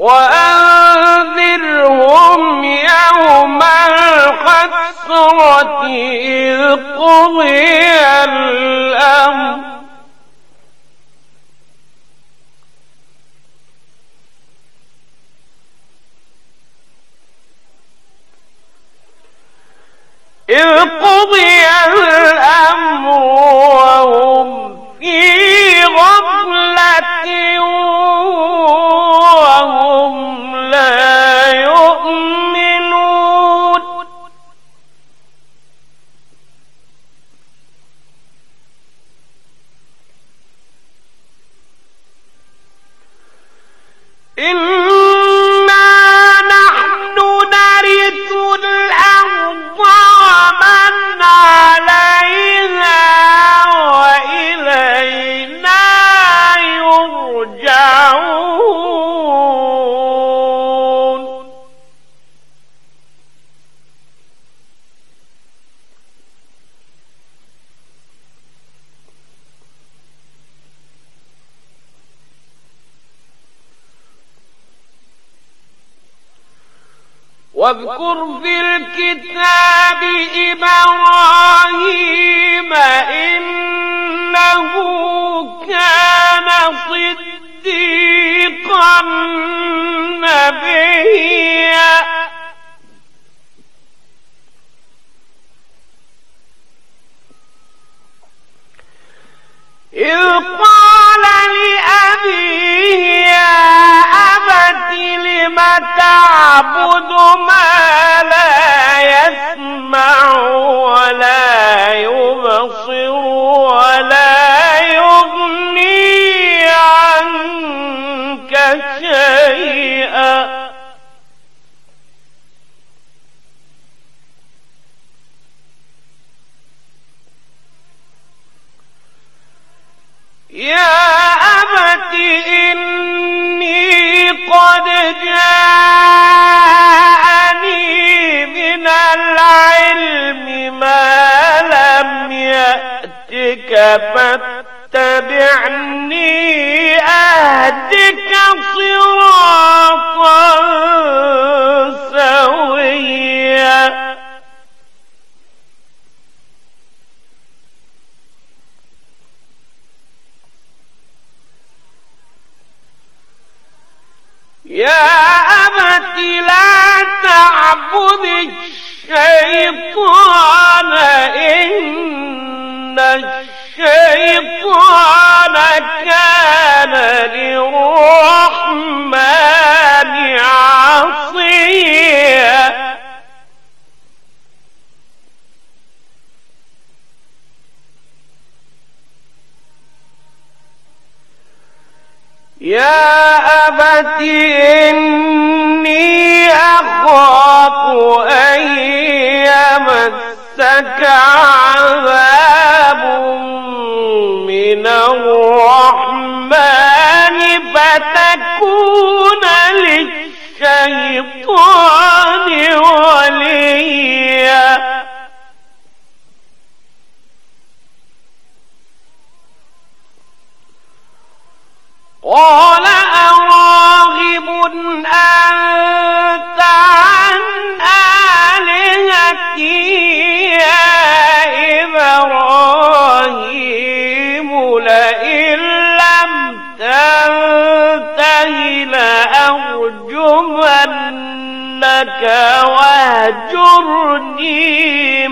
وأنذرهم يوم الحسرة إذ قضي الأمر وهم في غفلة وهم لا يؤمنون واذكر في الكتاب إبراهيم إنه كان صديقا نبيا إذ قال لأبيه يا أبت لم تعبد ما لا يسمع ولا يبصر ولا يغني عنك شيئا يا أبت إني قد جاءني من العلم ما لم يأتك فاتبعني أهدك صراطا سويا يا أبت لا تعبد الشيطان إن الشيطان كان للرحمن عصيا يا أبت إني أخاف أن يمسك عذاب من الرحمن فتكون للشيطان وليا قال أراغب أنت عن آلهتي يا إبراهيم لئن لم تنته لأرجمنك واهجرني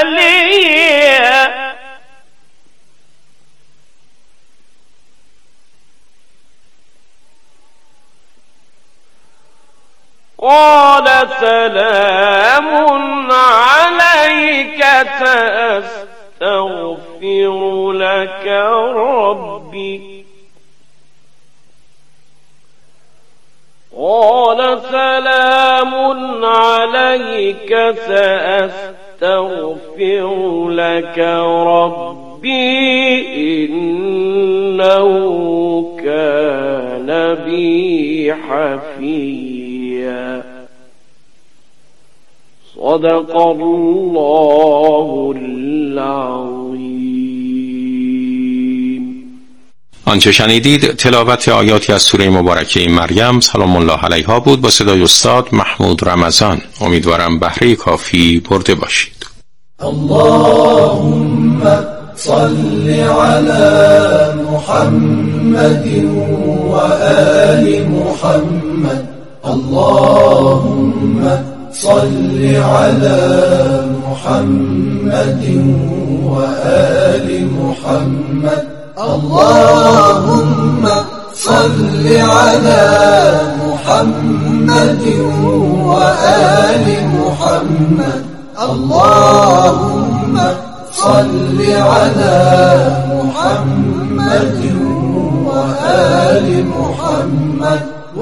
مليا قال سلام عليك سأستغفر لك ربي قال سلام عليك سأستغفر لك ربي إنه كان بي حفيا صدق الله العظيم. آنچه شنیدید تلاوت آیاتی از سوره مبارکه مریم سلام الله علیها بود با صدای استاد محمود رمضان. امیدوارم بهره کافی برده باشید. اللهم صل علی محمد و آل محمد. اللهم صل علی محمد و آل محمد. اللهم صل على محمد وآل محمد. اللهم صل على محمد وآل محمد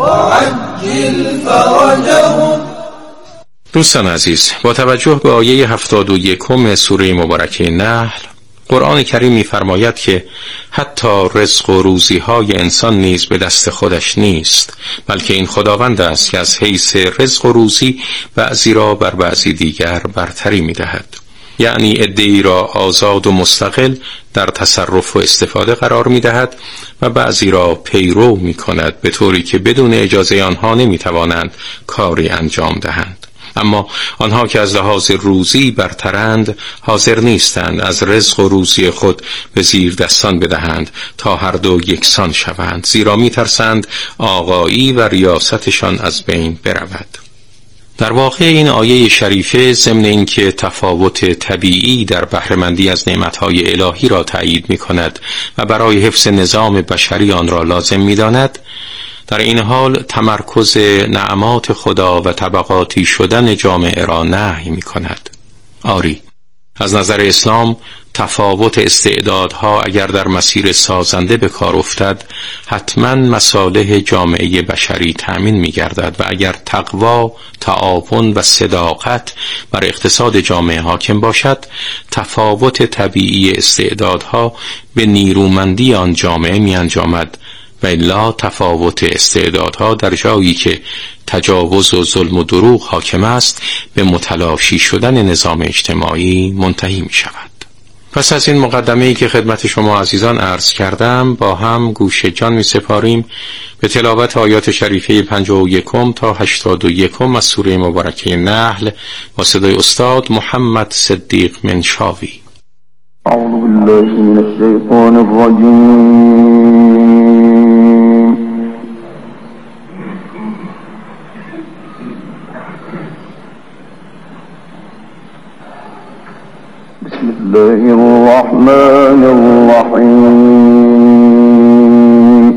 وعجل فرجهم. دوستان عزیز، با توجه به آیه 71 سوره مبارکه نحل، قرآن کریم می‌فرماید که حتی رزق و روزی‌های انسان نیز به دست خودش نیست، بلکه این خداوند است که از حیث رزق و روزی بعضی را بر بعضی دیگر برتری می‌دهد. یعنی عده‌ای را آزاد و مستقل در تصرف و استفاده قرار می‌دهد و بعضی را پیرو می‌کند به طوری که بدون اجازه آنها نمی‌توانند کاری انجام دهند. اما آنها که از لحاظ روزی برترند حاضر نیستند از رزق و روزی خود به زیر دستان بدهند تا هر دو یکسان شوند، زیرا می‌ترسند آقایی و ریاستشان از بین برود. در واقع این آیه شریفه ضمن اینکه تفاوت طبیعی در بهره‌مندی از نعمت‌های الهی را تأیید می‌کند و برای حفظ نظام بشری آن را لازم می‌داند، در این حال تمرکز نعمات خدا و طبقاتی شدن جامعه را نهی می‌کند. آری، از نظر اسلام تفاوت استعدادها اگر در مسیر سازنده به کار افتد حتما مصالح جامعه بشری تأمین می‌گردد و اگر تقوا، تعاون و صداقت بر اقتصاد جامعه حاکم باشد، تفاوت طبیعی استعدادها به نیرومندی آن جامعه می‌انجامد و الا تفاوت استعدادها در جایی که تجاوز و ظلم و دروغ حاکم است به متلاشی شدن نظام اجتماعی منتهی می شود. پس از این مقدمه‌ای که خدمت شما عزیزان عرض کردم، با هم گوش جان می سپاریم به تلاوت آیات شریفه 51 تا 81 از سوره مبارکه نحل با صدای استاد محمد صدیق منشاوی. اعوذ بالله من الشیطان الرجیم. بسم الله الرحمن الرحیم.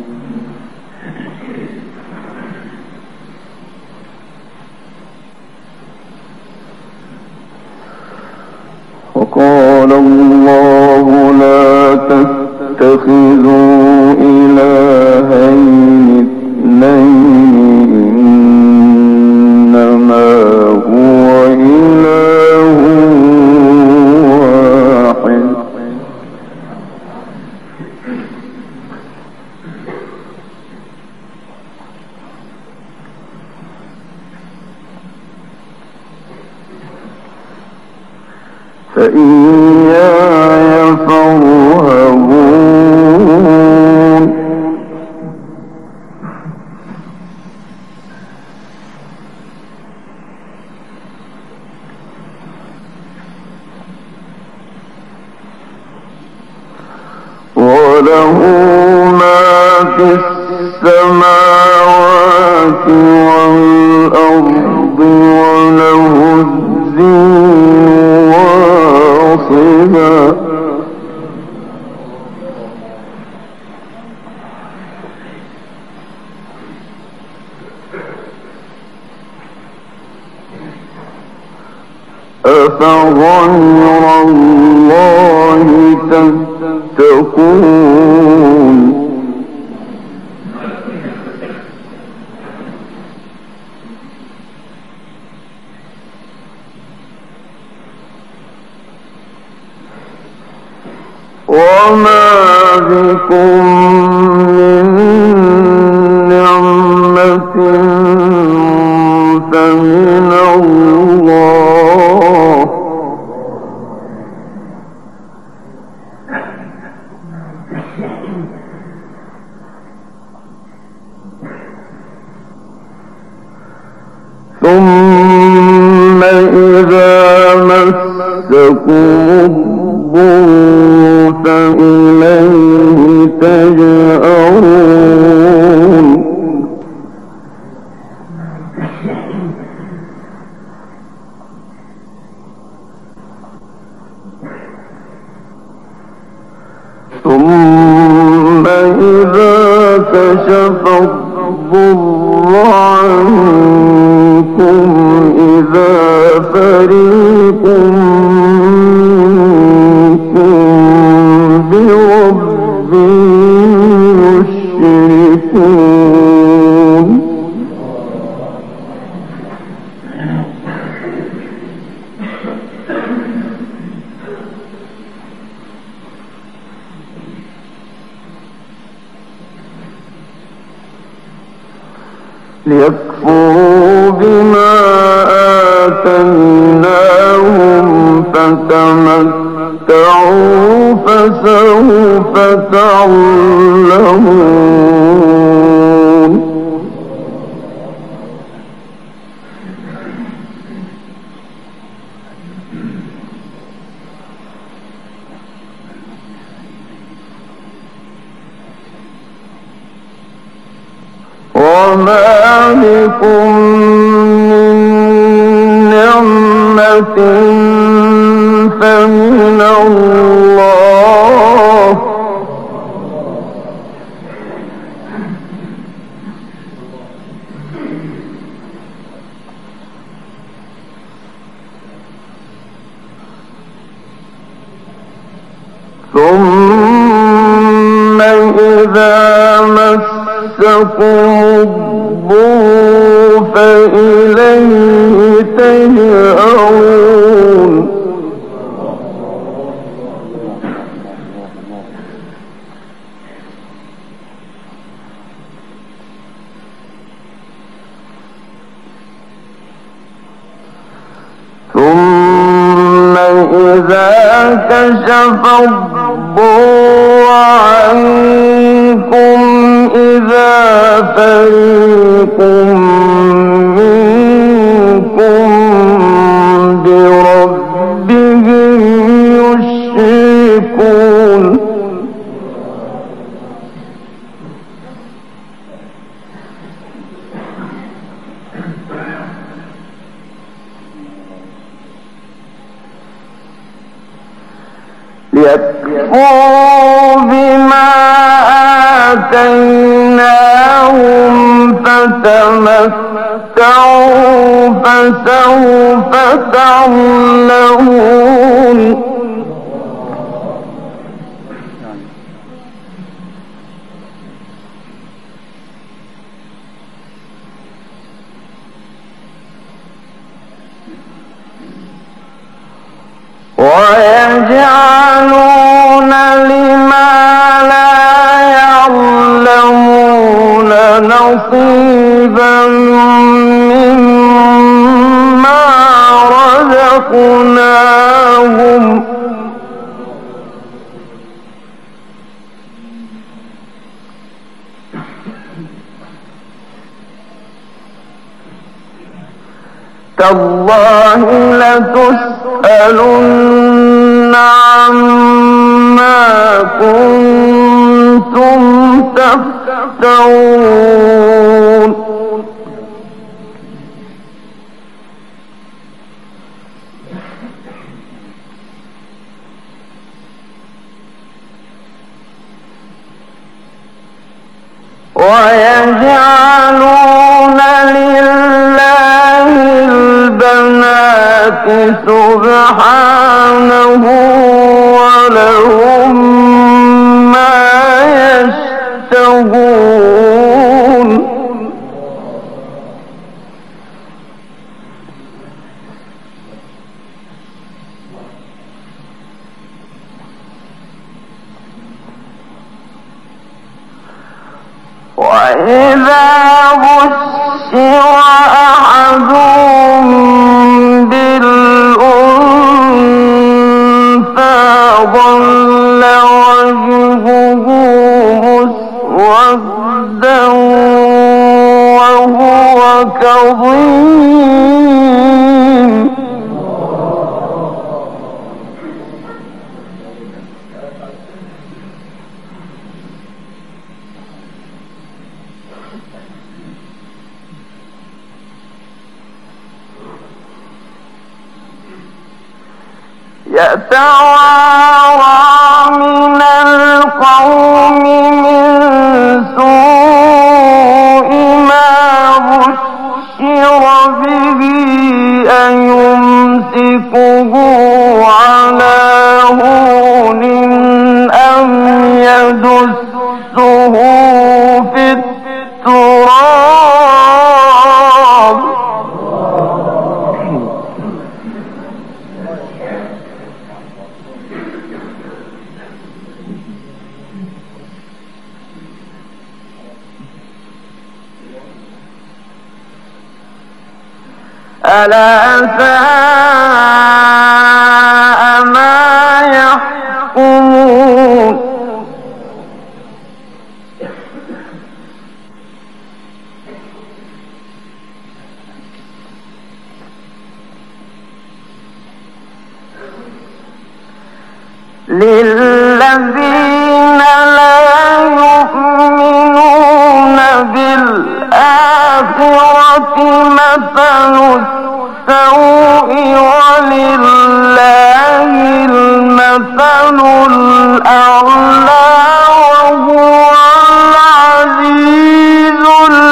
وقال الله لا تتخذوا إلهين اثنين إنما هو إله واحد فإياي فارهبون. وله ما في السماوات والأرض وله الدين واصبا. أفغير الله تتقون. وما بكم من نعمة فمن الله. الضر فإليه تجأرون ثم إذا كشف الضر عنكم إذا فريق منكم بربهم يشركون ليكفروا بما آتيناهم فتمتعوا فسوف تعلمون وما بكم من نعمة فمن الله ثم إذا مسكم الضر فإليه تجأرون ثم إذا كشف الضر عنكم إذا فريق منكم بربهم يشركون ليكفروا بما آتيناهم فتمتعوا فسوف تعلمون ويجعلون لما لا يعلمون نصيبا مما رزقناهم تالله لتسألن عما كنتم تفترون ويجعلون لله البنات سبحانه ولهم ما يشتهون وإذا بشر أحدهم بالأنثى ظل وجهه مسودا وهو كظيم يتوارى من القوم من سوء ما بشر به أيمسكه على هون أم يدسه في التراب ألا ساء ما يحكمون للذين لا يؤمنون بالآخرة مثل السوء ولله المثل الأعلى وهو العزيز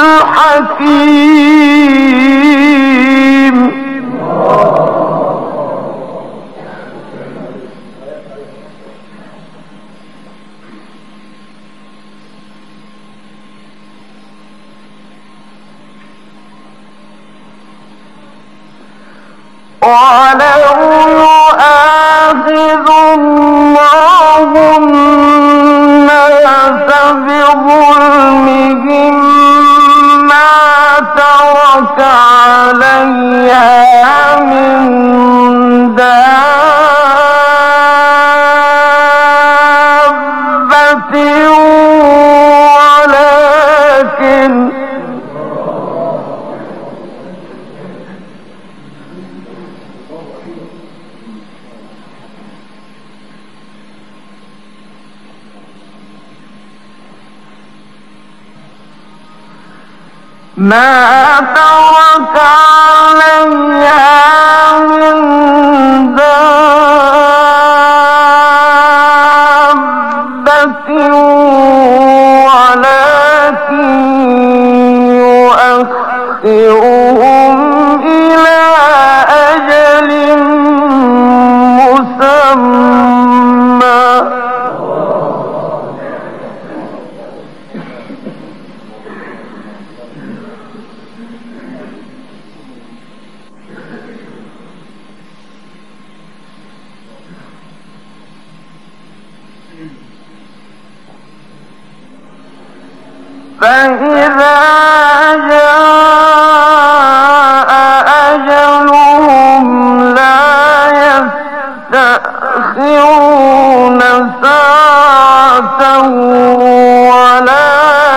الحكيم. ولو يؤاخذ الله الناس بظلمهم ما ترك عليها من دابة ولكن ما ترك عليها من دابة ولكن يؤخرهم إلى أجل مسمى فإذا جاء أجلهم لا يستأخرون ساعة ولا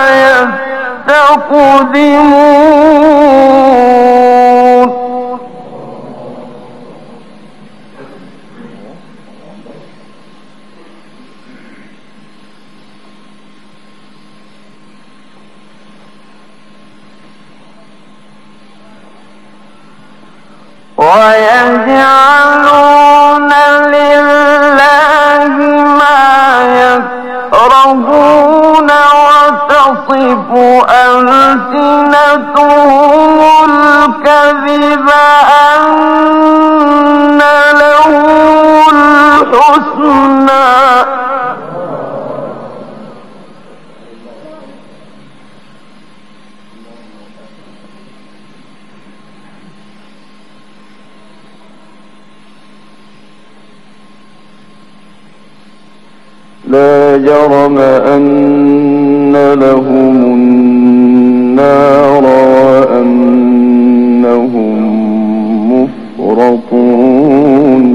يستقدمون. ويجعلون لله ما يكرهون وتصف ألسنتهم الكذب أن لهم الحسنى لا جرم أن لهم النار وأنهم مفرطون.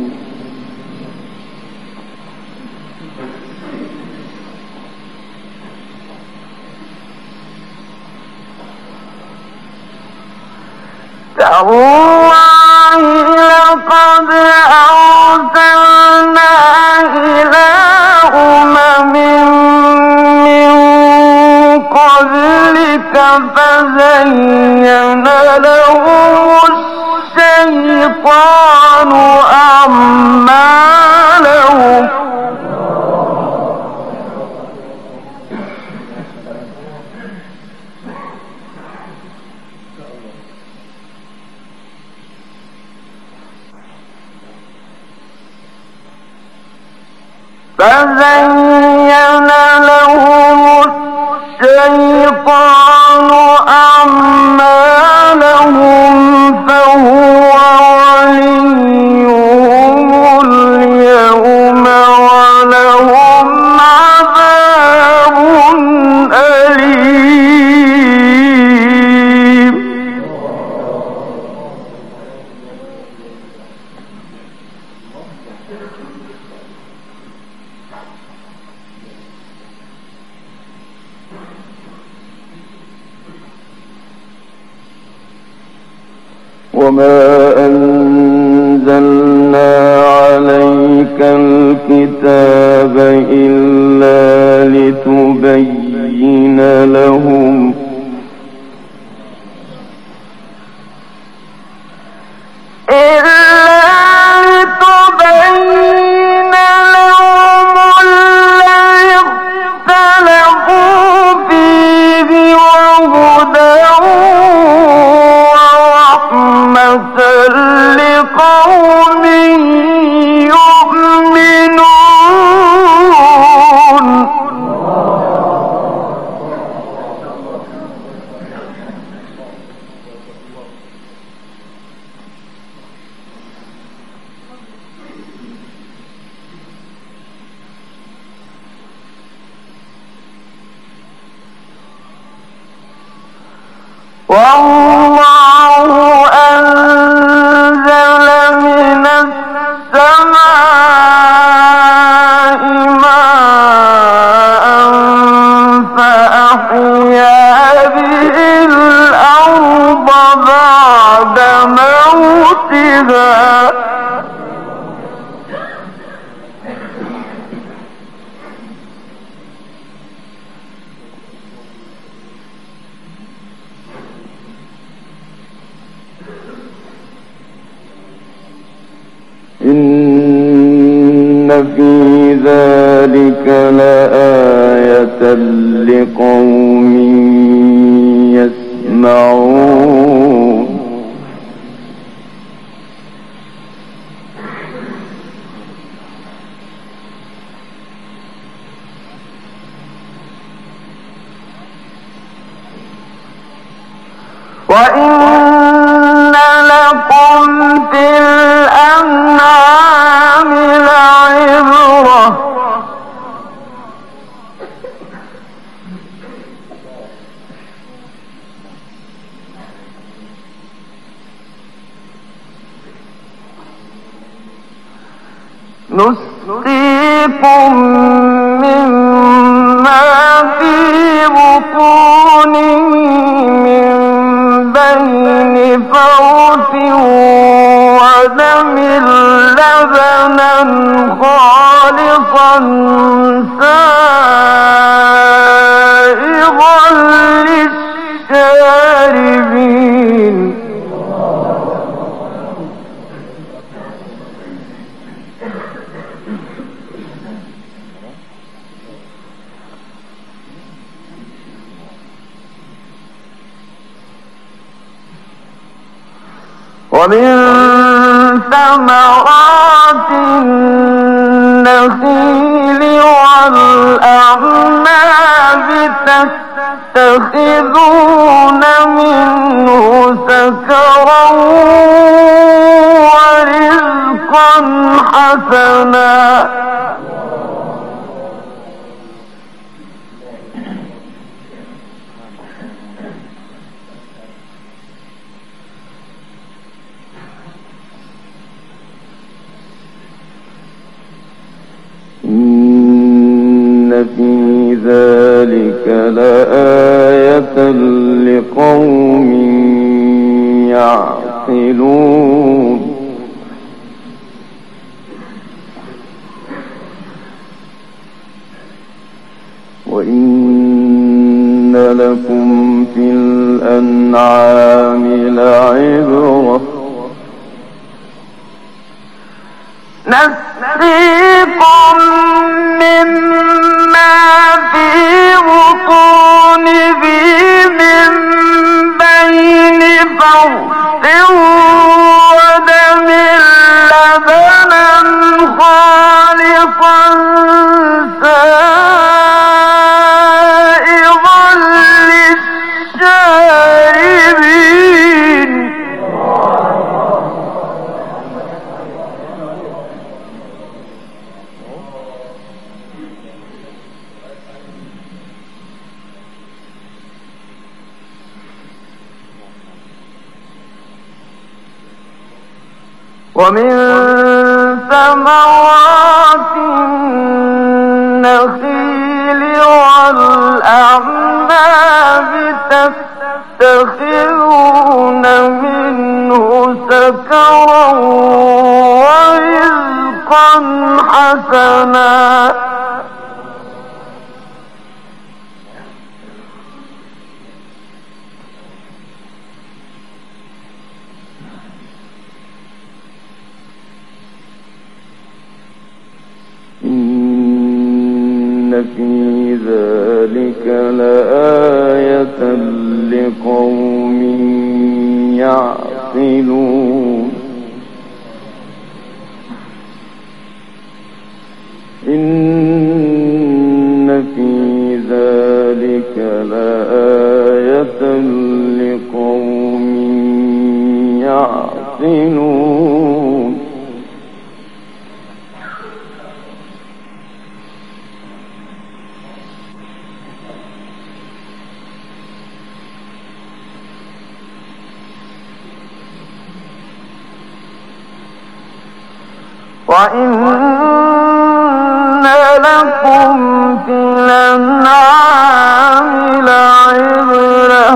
تالله لقد أرسلنا إلى أمم من قبلك فزين لهم الشيطان أعمالهم فهو وليهم اليوم ولهم عذاب أليم. وما أنزلنا عليك الكتاب إلا لتبين لهم الذي اختلفوا فيه وهدى ورحمة لقوم يؤمنون. والله أنزل من السماء ماء فأحيا به الأرض بعد موتها إن في ذلك لآية لقوم يسمعون. وإن لكم في الأنعام لعبرة نسقيكم مما في بطونه من بين فرث ودم لبنا خالصا سائغا للشاربين. ومن ثمرات النخيل والأعناب تتخذون منه سكرا ورزقا حسنا. إن في ذلك لآية لقوم يعقلون. وإن لكم في الأنعام لعبرة نسقيكم مما في بطونه من بين فرث ودم لبنا خالصا سائغا للشاربين ومن ثمرات النخيل والأعناب تتخذون منه سكرا ورزقا حسنا إن في ذلك لآية لقوم يعقلون إن في ذلك لآية لقوم يعقلون وإن لكم في الأنعام لعبرة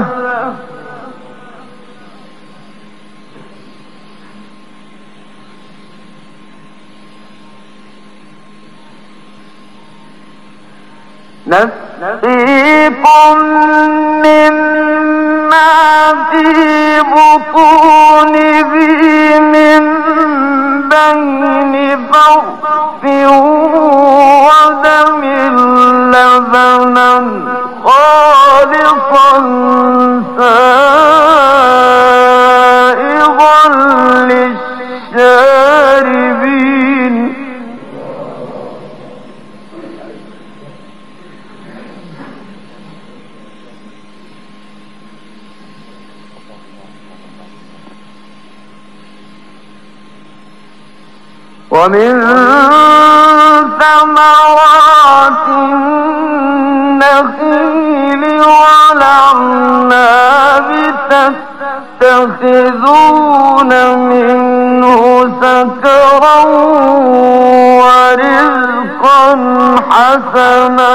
نسقيكم مما في بطونه من بين فرث ودم لبنا خالصا سائغا للشاربين ومن ثمرات النخيل والأعناب تتخذون منه سكرا ورزقا حسنا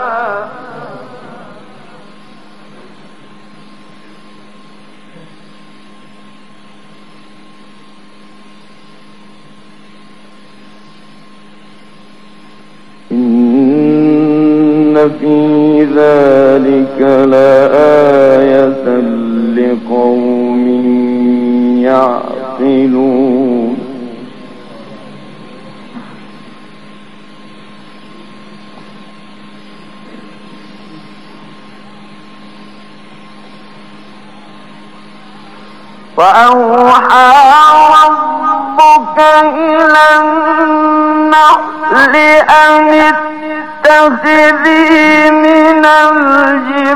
إن في ذلك لآية لقوم يعقلون وأوحى ربك إلى النحل أن اتخذي من الجبال